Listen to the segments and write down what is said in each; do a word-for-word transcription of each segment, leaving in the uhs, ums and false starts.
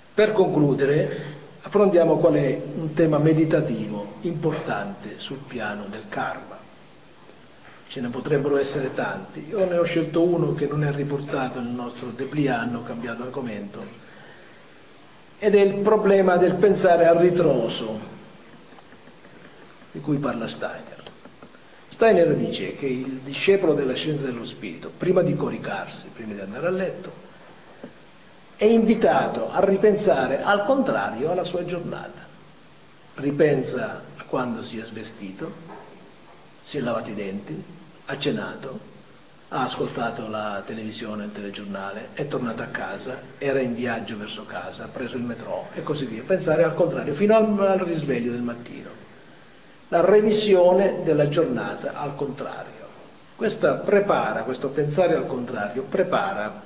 Per concludere, affrontiamo qual è un tema meditativo importante sul piano del karma. Ce ne potrebbero essere tanti, io ne ho scelto uno che non è riportato nel nostro dépliant, ho cambiato argomento, ed è il problema del pensare al ritroso, di cui parla Steiner. Steiner dice che il discepolo della scienza dello spirito, prima di coricarsi, prima di andare a letto, è invitato a ripensare al contrario alla sua giornata. Ripensa a quando si è svestito, si è lavato i denti, ha cenato, ha ascoltato la televisione, il telegiornale, è tornato a casa, era in viaggio verso casa, ha preso il metro e così via. Pensare al contrario, fino al, al risveglio del mattino. La revisione della giornata al contrario. Questa prepara, questo pensare al contrario, prepara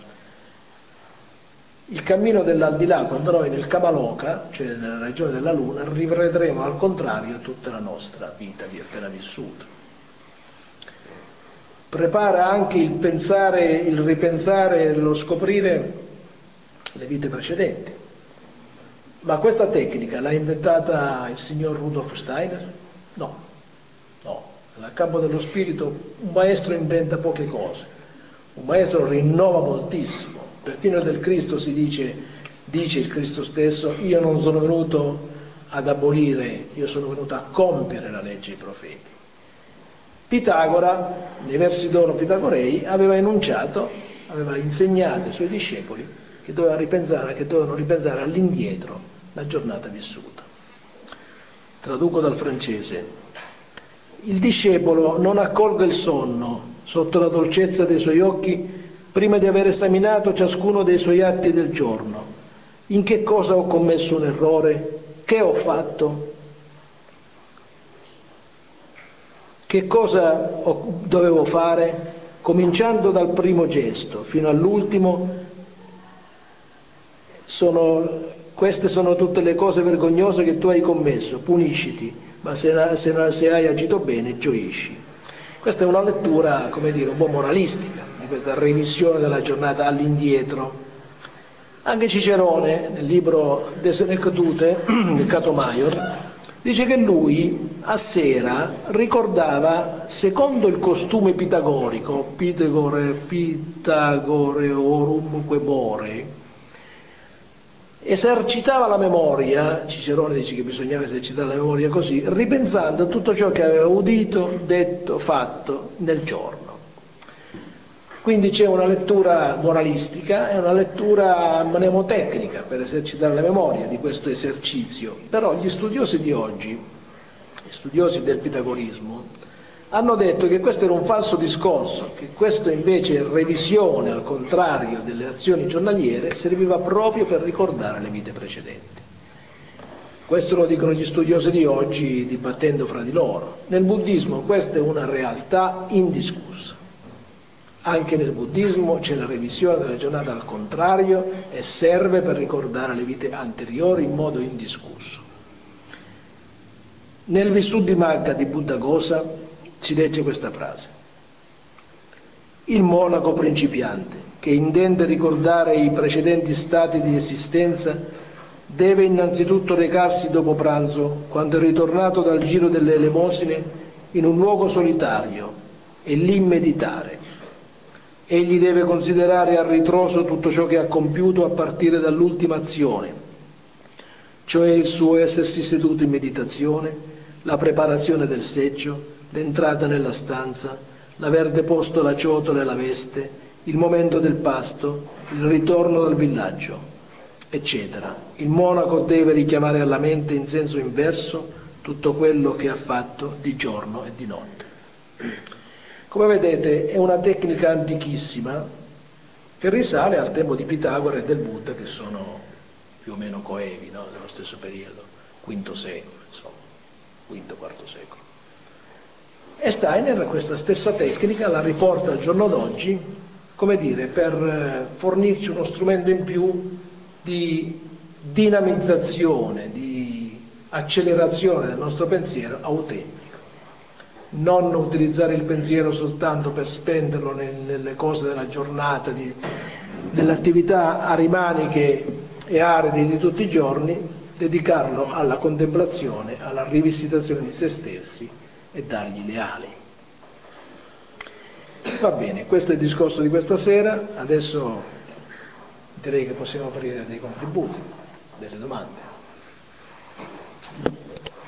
il cammino dell'aldilà, quando noi nel Kamaloka, cioè nella regione della Luna, rivedremo al contrario tutta la nostra vita di appena vissuta. Prepara anche il pensare, il ripensare, lo scoprire le vite precedenti. Ma questa tecnica l'ha inventata il signor Rudolf Steiner? No, no. Nel campo dello spirito un maestro inventa poche cose, un maestro rinnova moltissimo. Perfino del Cristo si dice, dice il Cristo stesso, io non sono venuto ad abolire, io sono venuto a compiere la legge dei profeti. Pitagora, nei versi d'oro pitagorei, aveva enunciato, aveva insegnato ai suoi discepoli che dovevano ripensare, che dovevano ripensare all'indietro la giornata vissuta. Traduco dal francese. Il discepolo non accolga il sonno sotto la dolcezza dei suoi occhi prima di aver esaminato ciascuno dei suoi atti del giorno. In che cosa ho commesso un errore? Che ho fatto? Che cosa ho, dovevo fare? Cominciando dal primo gesto fino all'ultimo, sono, queste sono tutte le cose vergognose che tu hai commesso, punisciti, ma se, se, se hai agito bene, gioisci. Questa è una lettura, come dire, un po' moralistica di questa revisione della giornata all'indietro. Anche Cicerone, nel libro De Senectute, del Cato Maior, dice che lui a sera ricordava, secondo il costume pitagorico, Pitagore, Pitagoreorum more, esercitava la memoria, Cicerone dice che bisognava esercitare la memoria così, ripensando a tutto ciò che aveva udito, detto, fatto nel giorno. Quindi c'è una lettura moralistica e una lettura mnemotecnica per esercitare la memoria di questo esercizio. Però gli studiosi di oggi, gli studiosi del pitagorismo, hanno detto che questo era un falso discorso, che questo invece revisione al contrario delle azioni giornaliere serviva proprio per ricordare le vite precedenti. Questo lo dicono gli studiosi di oggi dibattendo fra di loro. Nel buddismo questa è una realtà indiscussa. Anche nel buddismo c'è la revisione della giornata al contrario e serve per ricordare le vite anteriori in modo indiscusso. Nel Visuddhimagga di Buddhaghosa si legge questa frase. Il monaco principiante, che intende ricordare i precedenti stati di esistenza, deve innanzitutto recarsi dopo pranzo, quando è ritornato dal giro delle elemosine, in un luogo solitario e lì meditare. Egli deve considerare a ritroso tutto ciò che ha compiuto a partire dall'ultima azione, cioè il suo essersi seduto in meditazione, la preparazione del seggio, l'entrata nella stanza, l'aver deposto la ciotola e la veste, il momento del pasto, il ritorno dal villaggio, eccetera. Il monaco deve richiamare alla mente in senso inverso tutto quello che ha fatto di giorno e di notte. Come vedete è una tecnica antichissima che risale al tempo di Pitagora e del Buddha, che sono più o meno coevi, no? Dello stesso periodo, quinto secolo, insomma, quinto, quarto secolo. E Steiner questa stessa tecnica la riporta al giorno d'oggi, come dire, per fornirci uno strumento in più di dinamizzazione, di accelerazione del nostro pensiero autentico. Non utilizzare il pensiero soltanto per spenderlo nelle cose della giornata, di, nelle attività arimaniche e aridi di tutti i giorni, dedicarlo alla contemplazione, alla rivisitazione di se stessi e dargli le ali. Va bene, questo è il discorso di questa sera. Adesso direi che possiamo aprire dei contributi, delle domande.